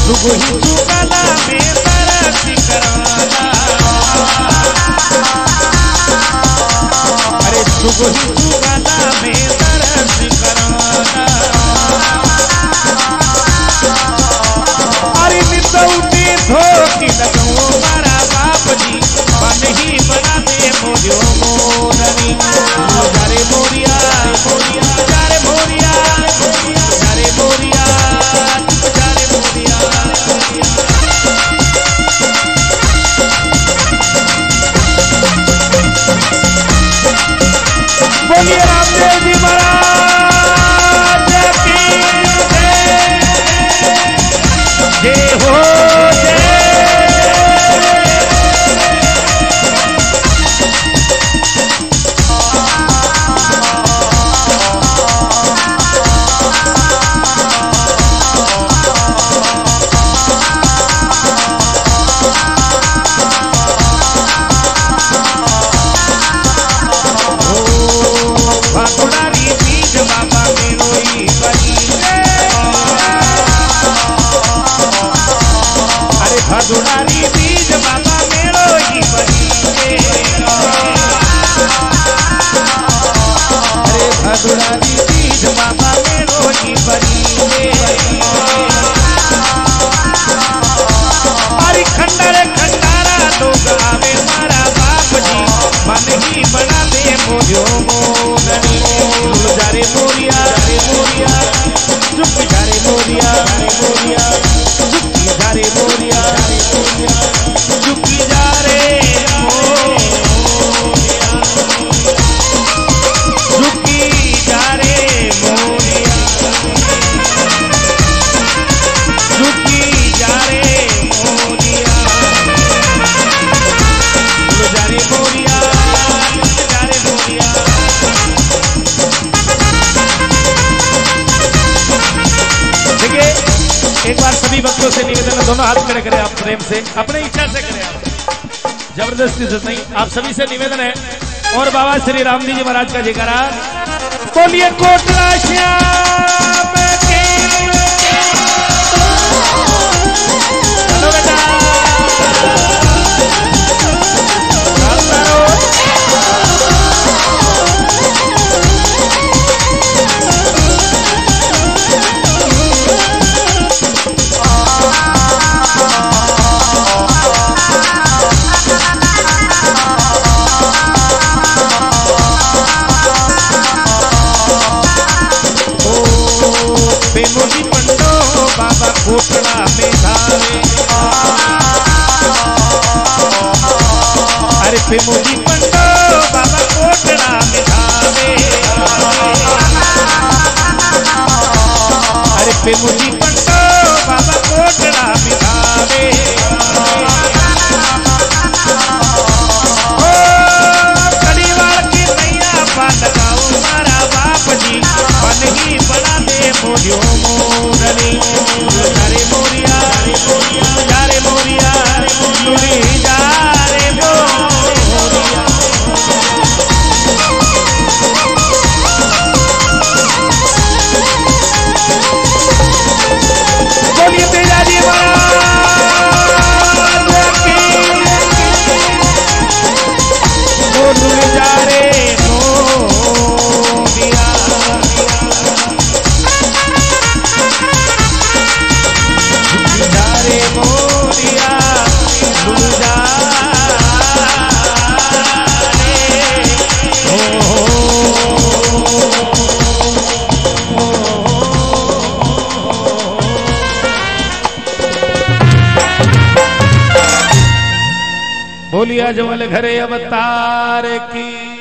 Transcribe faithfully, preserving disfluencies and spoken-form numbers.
सुगुही सुगला में तरस कराना, अरे सुगुही सुगला में तरस कराना, अरे मिसौटी धोती लगो मारा बाप जी मन ही बना दे मोरियो मोरनी। जारे मोरिया मोरिया जारे मोरिया जारे मोरिया जारे मोरिया। बोलिए रामदेव जी महाराज की जय जय हो जय। भदुरारी बीज बाबा मेरो ही बनी, अरे भदुरारी बीज बाबा मेरो ही बनी। अरे खंडर खंडारा लोग आवे मारा बाप जी मन ही बना दे मोरियो मोरनी। जारे मोरिया रे मोरिया चुप जारे मोरिया रे मोरिया चुपी जारे मोरिया रे मोरिया चुपी जा रे मोरिया चुपी जा रे मोरिया चुपी जा रे मोरिया जा रे मोरिया जा रे मोरिया। देखिए एक बार सभी भक्तों से निवेदन है, दोनों हाथ खड़े करें आप प्रेम से, अपने इच्छा से करें आप, जबरदस्ती से नहीं। आप सभी से निवेदन है और बाबा श्री रामजी जी महाराज का जयकारा बोलिए। कोटला श्याम की चलो बेटा बेमोजी पंडो बाबा कोटला में धावे, अरे बेमोजी पंडो बाबा कोटला में धावे, अरे बेमोजी पंडो बाबा कोटला में धावे। ओ कड़ीवाल की नैया पार लगाओ मारा बाप जी मन ही बना दे मोरियो मोरनी। जारे मोरिया जारे मोरिया लुड़ी जारे मोरिया। बोलिए तेजा जी महाराज की लुड़ी जारे मोरिया। जारे मोरिया बोलिया जमल घरे अवतार की।